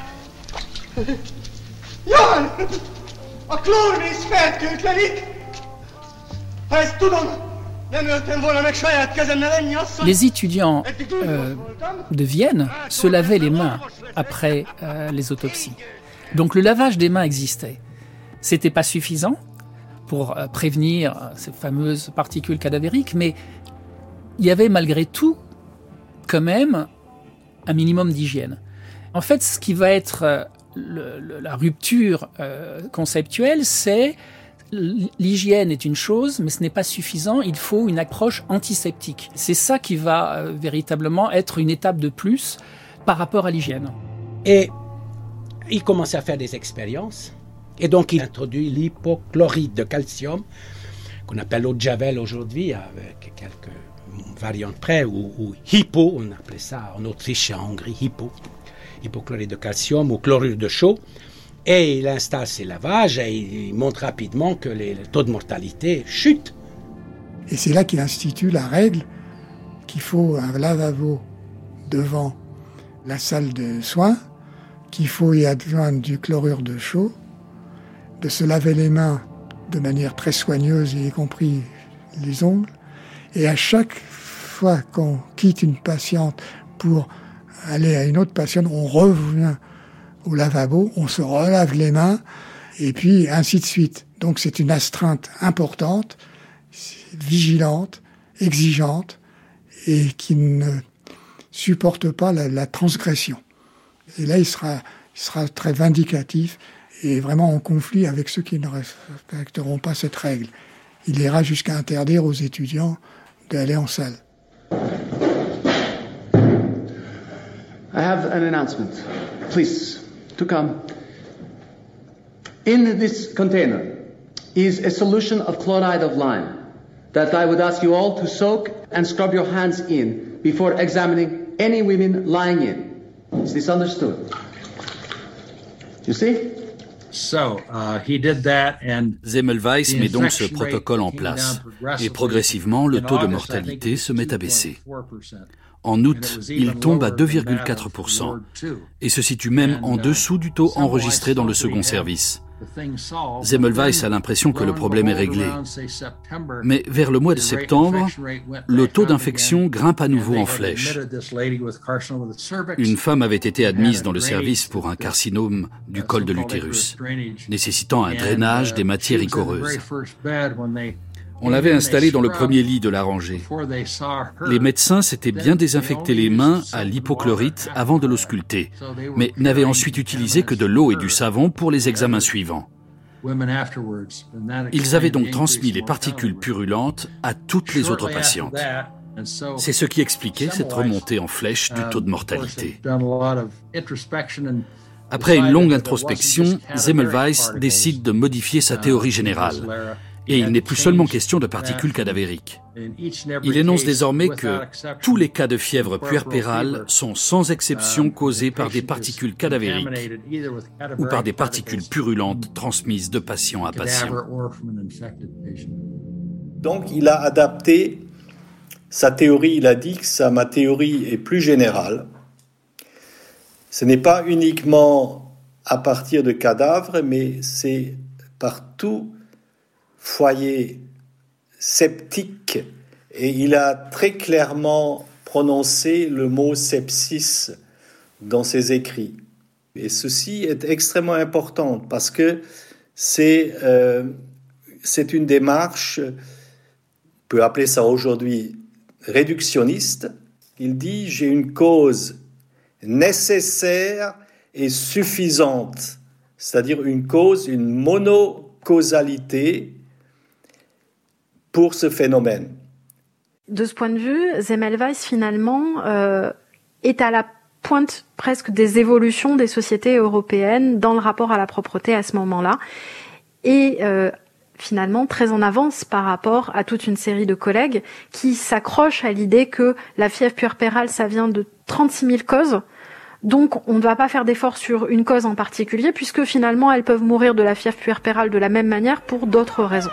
Jan! A klór is fertőtlenik! Ha ezt tudom, nem öltem volna meg saját kezemmel ennyi asszony! Les étudiants de Vienne se lavaient les mains après les autopsies. Donc le lavage des mains existait. C'était pas suffisant pour prévenir ces fameuses particules cadavériques, mais il y avait malgré tout quand même un minimum d'hygiène. En fait, ce qui va être la rupture conceptuelle, c'est l'hygiène est une chose, mais ce n'est pas suffisant, il faut une approche antiseptique. C'est ça qui va véritablement être une étape de plus par rapport à l'hygiène. Et il commençait à faire des expériences, et donc il introduit l'hypochlorite de calcium, qu'on appelle l'eau de Javel aujourd'hui, avec quelques variantes près, ou hypo, on appelait ça en Autriche et en Hongrie, hypochlorite de calcium ou chlorure de chaux, et il installe ses lavages et il montre rapidement que le taux de mortalité chute. Et c'est là qu'il institue la règle qu'il faut un lavabo devant la salle de soins, qu'il faut y adjoindre du chlorure de chaux, de se laver les mains de manière très soigneuse, y compris les ongles, et à chaque fois qu'on quitte une patiente pour aller à une autre patiente, on revient au lavabo, on se relave les mains, et puis ainsi de suite. Donc c'est une astreinte importante, vigilante, exigeante, et qui ne supporte pas la transgression. Et là, il sera très vindicatif et vraiment en conflit avec ceux qui ne respecteront pas cette règle. Il ira jusqu'à interdire aux étudiants d'aller en salle. I have an announcement. Please, to come. In this container is a solution of chloride of lime that I would ask you all to soak and scrub your hands in before examining any women lying in. Is this understood? You see? Semmelweis met donc ce protocole en place et progressivement le taux de mortalité se met à baisser. En août, il tombe à 2,4% et se situe même en dessous du taux enregistré dans le second service. Semmelweis a l'impression que le problème est réglé. Mais vers le mois de septembre, le taux d'infection grimpe à nouveau en flèche. Une femme avait été admise dans le service pour un carcinome du col de l'utérus, nécessitant un drainage des matières ichoreuses. On l'avait installée dans le premier lit de la rangée. Les médecins s'étaient bien désinfecté les mains à l'hypochlorite avant de l'ausculter, mais n'avaient ensuite utilisé que de l'eau et du savon pour les examens suivants. Ils avaient donc transmis les particules purulentes à toutes les autres patientes. C'est ce qui expliquait cette remontée en flèche du taux de mortalité. Après une longue introspection, Semmelweis décide de modifier sa théorie générale. Et il n'est plus seulement question de particules cadavériques. Il énonce désormais que tous les cas de fièvre puerpérale sont sans exception causés par des particules cadavériques ou par des particules purulentes transmises de patient à patient. Donc il a adapté sa théorie, il a dit que ma théorie est plus générale. Ce n'est pas uniquement à partir de cadavres, mais c'est partout foyer septique, et il a très clairement prononcé le mot sepsis dans ses écrits. Et ceci est extrêmement important parce que c'est une démarche, on peut appeler ça aujourd'hui réductionniste. Il dit: j'ai une cause nécessaire et suffisante, c'est-à-dire une cause, une monocausalité pour ce phénomène. De ce point de vue, Semmelweis finalement est à la pointe presque des évolutions des sociétés européennes dans le rapport à la propreté à ce moment-là, et finalement très en avance par rapport à toute une série de collègues qui s'accrochent à l'idée que la fièvre puerpérale, ça vient de 36 000 causes. Donc, on ne va pas faire d'efforts sur une cause en particulier, puisque finalement, elles peuvent mourir de la fièvre puerpérale de la même manière pour d'autres raisons.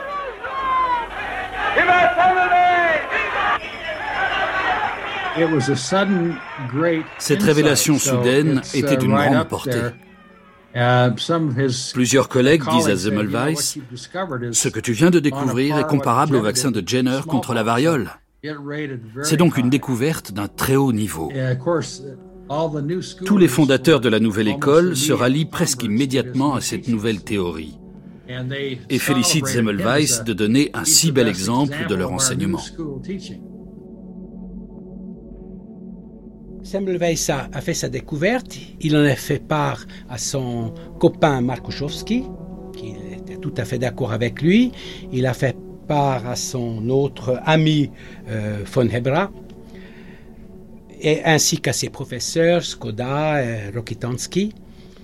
Cette révélation soudaine était d'une grande portée. Plusieurs collègues disent à Semmelweis « Ce que tu viens de découvrir est comparable au vaccin de Jenner contre la variole. » C'est donc une découverte d'un très haut niveau. Tous les fondateurs de la nouvelle école se rallient presque immédiatement à cette nouvelle théorie et félicitent Semmelweis de donner un si bel exemple de leur enseignement. Semmelweis a fait sa découverte, il en a fait part à son copain Markuszewski, qui était tout à fait d'accord avec lui, il a fait part à son autre ami von Hebra, et ainsi qu'à ses professeurs, Skoda et Rokitansky.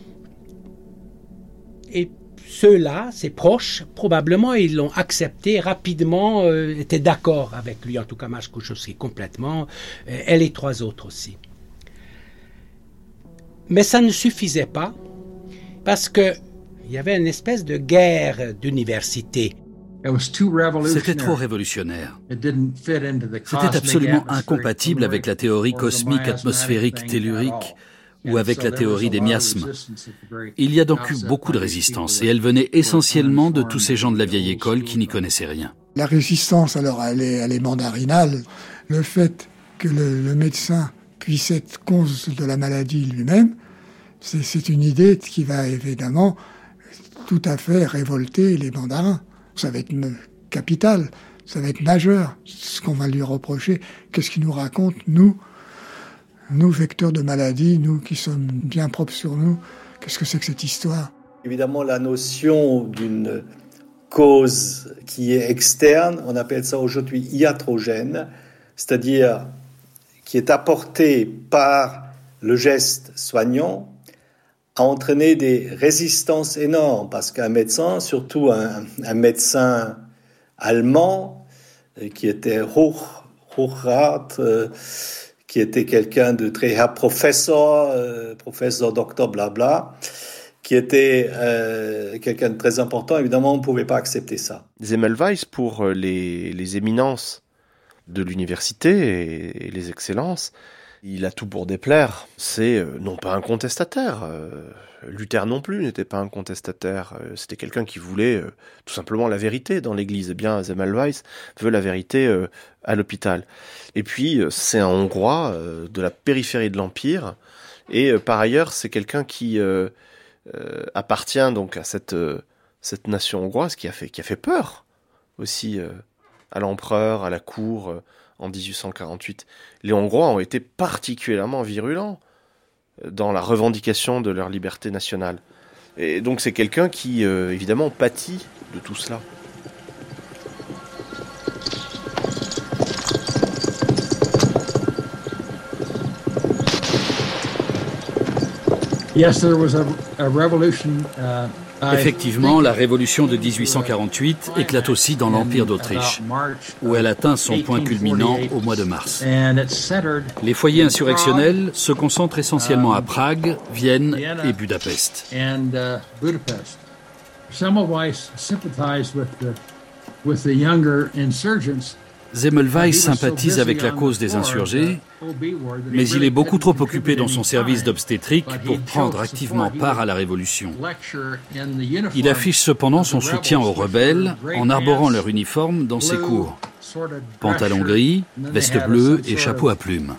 Et ceux-là, ses proches, probablement, ils l'ont accepté rapidement, étaient d'accord avec lui, en tout cas Markuszewski complètement, et les trois autres aussi. Mais ça ne suffisait pas, parce qu'il y avait une espèce de guerre d'université. C'était trop révolutionnaire. C'était absolument incompatible avec la théorie cosmique atmosphérique tellurique ou avec la théorie des miasmes. Il y a donc eu beaucoup de résistance et elle venait essentiellement de tous ces gens de la vieille école qui n'y connaissaient rien. La résistance, alors, elle est mandarinale. Le fait que le médecin puisse être cause de la maladie lui-même, c'est une idée qui va évidemment tout à fait révolter les mandarins. Ça va être capital, ça va être majeur, ce qu'on va lui reprocher. Qu'est-ce qu'il nous raconte, nous, vecteurs de maladies, nous qui sommes bien propres sur nous, qu'est-ce que c'est que cette histoire ? Évidemment, la notion d'une cause qui est externe, on appelle ça aujourd'hui iatrogène, c'est-à-dire qui est apportée par le geste soignant, a entraîné des résistances énormes, parce qu'un médecin, surtout un médecin allemand, qui était Hochrat, qui était quelqu'un de très Herr Professor, professeur docteur blabla, qui était quelqu'un de très important, évidemment, on ne pouvait pas accepter ça. Semmelweis, pour les éminences de l'université et les excellences, il a tout pour déplaire. C'est non pas un contestataire. Luther non plus n'était pas un contestataire. C'était quelqu'un qui voulait tout simplement la vérité dans l'Église. Eh bien, Semmelweis veut la vérité à l'hôpital. Et puis, c'est un Hongrois de la périphérie de l'Empire. Et par ailleurs, c'est quelqu'un qui appartient donc à cette nation hongroise qui a fait peur aussi à l'empereur, à la cour, en 1848. Les Hongrois ont été particulièrement virulents dans la revendication de leur liberté nationale. Et donc c'est quelqu'un qui, évidemment, pâtit de tout cela. Yes, there was a revolution. Effectivement, la révolution de 1848 éclate aussi dans l'Empire d'Autriche, où elle atteint son point culminant au mois de mars. Les foyers insurrectionnels se concentrent essentiellement à Prague, Vienne et Budapest. Semmelweis sympathized with the younger insurgents. Semmelweis sympathise avec la cause des insurgés, mais il est beaucoup trop occupé dans son service d'obstétrique pour prendre activement part à la révolution. Il affiche cependant son soutien aux rebelles en arborant leur uniforme dans ses cours. Pantalon gris, veste bleue et chapeau à plumes.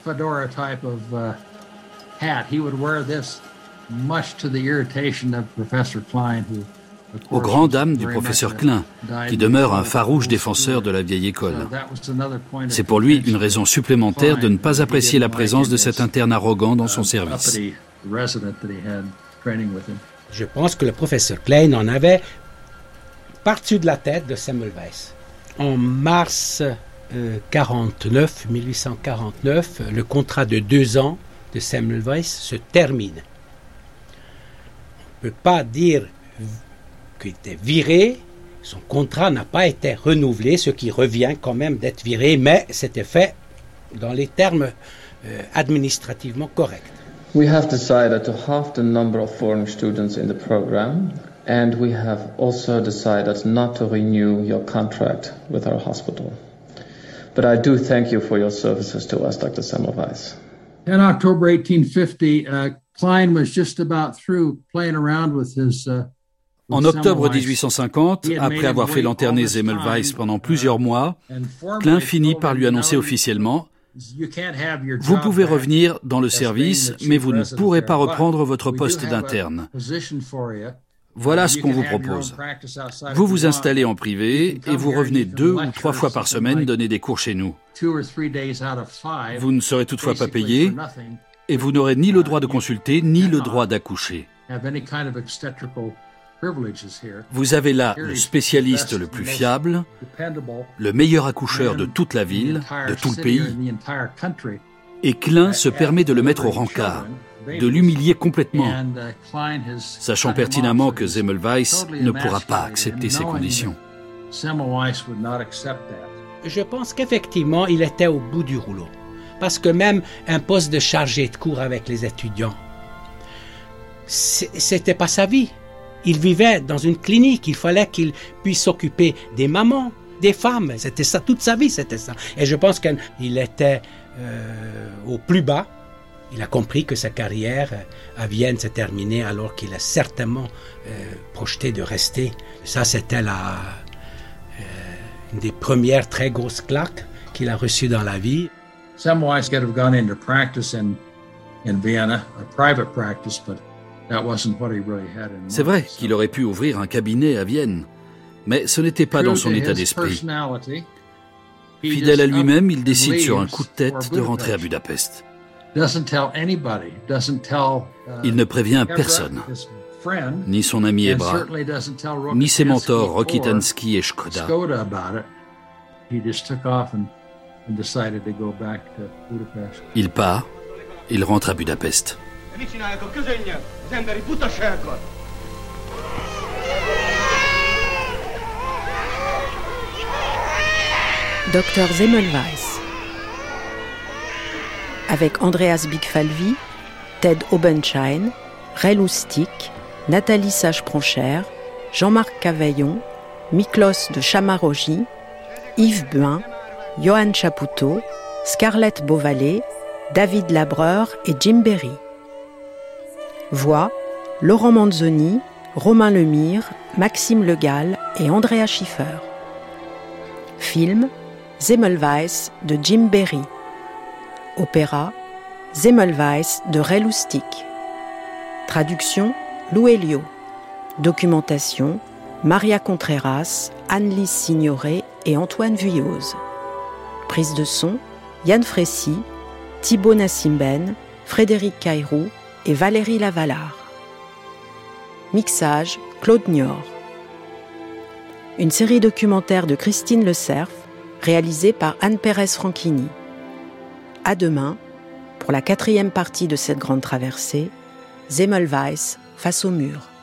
Aux grandes dames du professeur Klein, qui demeure un farouche défenseur de la vieille école. C'est pour lui une raison supplémentaire de ne pas apprécier la présence de cet interne arrogant dans son service. Je pense que le professeur Klein en avait par-dessus de la tête de Semmelweis. En mars 1849, le contrat de 2 ans de Semmelweis se termine. On ne peut pas dire qu'il était viré, Son contrat n'a pas été renouvelé, ce qui revient quand même d'être viré, mais c'était fait dans les termes administrativement corrects. We have decided to halve the number of foreign students in the program, and we have also decided not to renew your contract with our hospital. But I do thank you for your services to us, Dr. Semmelweis. In October 1850, Klein was just about through playing around with his En octobre 1850, après avoir fait lanterner Semmelweis pendant plusieurs mois, Klein finit par lui annoncer officiellement « Vous pouvez revenir dans le service, mais vous ne pourrez pas reprendre votre poste d'interne. Voilà ce qu'on vous propose. Vous vous installez en privé et vous revenez 2 ou 3 fois par semaine donner des cours chez nous. Vous ne serez toutefois pas payé et vous n'aurez ni le droit de consulter ni le droit d'accoucher. Vous avez là le spécialiste le plus fiable, le meilleur accoucheur de toute la ville, de tout le pays. Et Klein se permet de le mettre au rencard, de l'humilier complètement, sachant pertinemment que Semmelweis ne pourra pas accepter ces conditions. Je pense qu'effectivement, il était au bout du rouleau. Parce que même un poste de chargé de cours avec les étudiants, c'était pas sa vie. Il vivait dans une clinique, il fallait qu'il puisse s'occuper des mamans, des femmes. C'était ça, toute sa vie, c'était ça. Et je pense qu'il était au plus bas. Il a compris que sa carrière à Vienne s'est terminée alors qu'il a certainement projeté de rester. Ça, c'était une des premières très grosses claques qu'il a reçues dans la vie. Semmelweis could have gone into practice in Vienna, a private practice, but c'est vrai qu'il aurait pu ouvrir un cabinet à Vienne, mais ce n'était pas dans son état d'esprit. Fidèle à lui-même, il décide sur un coup de tête de rentrer à Budapest. Il ne prévient personne, ni son ami Ebra, ni ses mentors Rokitansky et Shkoda. Il part, il rentre à Budapest. Dr Semmelweis. Avec Andreas Bigfalvi, Ted Obenschein, Ray Lustig, Nathalie Sage-Pronchère, Jean-Marc Cavaillon, Miklos de Chamarogy, Yves Buin, Johan Chapoutot, Scarlett Beauvalet, David Labreur et Jim Berry. Voix, Laurent Manzoni, Romain Lemire, Maxime Legal et Andrea Schiffer. Film, Semmelweis de Jim Berry. Opéra, Semmelweis de Ray Lustig. Traduction, Lou Elio. Documentation, Maria Contreras, Anne-Lise Signoret et Antoine Vuilloz. Prise de son, Yann Frécy, Thibaut Nassimben, Frédéric Caïrou et Valérie Lavallard. Mixage, Claude Nior. Une série documentaire de Christine Le Cerf, réalisée par Anne Pérez Franchini. À demain, pour la 4e partie de cette grande traversée, Semmelweis face au mur.